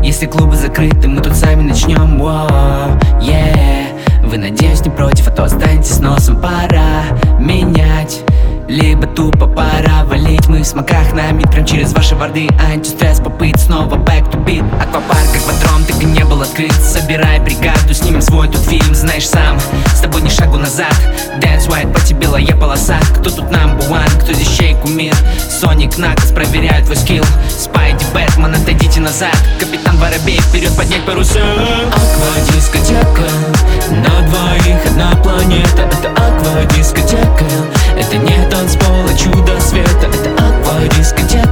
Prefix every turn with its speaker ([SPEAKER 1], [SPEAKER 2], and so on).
[SPEAKER 1] Если клубы закрыты, мы тут сами начнем. Воу, yeah. Вы, надеюсь, не против, а то останетесь с носом. Пора менять, либо тупо пора валить. Мы в смоках на мид, прям через ваши борды. Антистресс, попыт, снова back to beat. Аквапарк, аквадром, так и не был открыт. Собирай бригаду, снимем свой тут фильм. Знаешь сам, с тобой ни шагу назад. Dance white, по тебе белая полоса. Кто тут number one, кто здесь чей кумир? Соник, Наклз, проверяют твой скилл. Спайди, Бэтмен, отойдите назад. Капитан Воробей, вперед поднять паруса. Аквадискотека, на двоих одна планета. Это аквадискотека, это не танцпол, а чудо света. Это аквадискотека.